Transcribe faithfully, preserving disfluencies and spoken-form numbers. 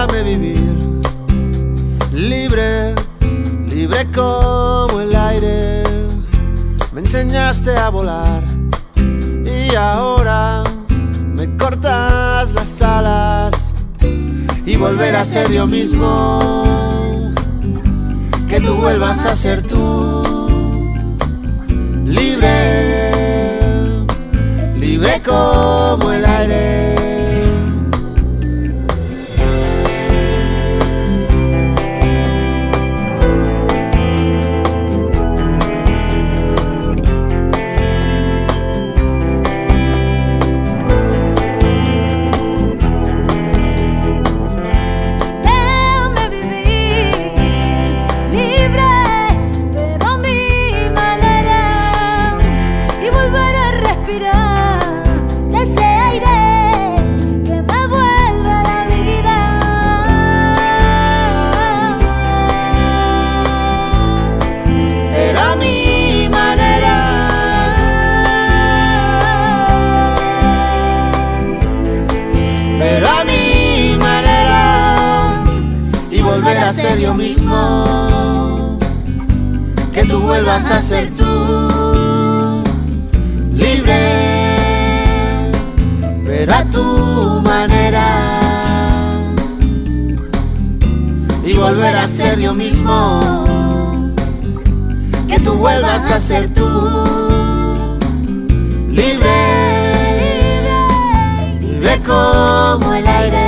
Déjame vivir libre, libre como el aire. Me enseñaste a volar y ahora me cortas las alas. Y volver a ser yo mismo, que tú vuelvas a ser tú. Libre, libre como el aire. Pero a mi manera, y volver a ser yo mismo, que tú vuelvas a ser tú. Libre, pero a tu manera, y volver a ser yo mismo, que tú vuelvas a ser tú. Libre, libre como el aire.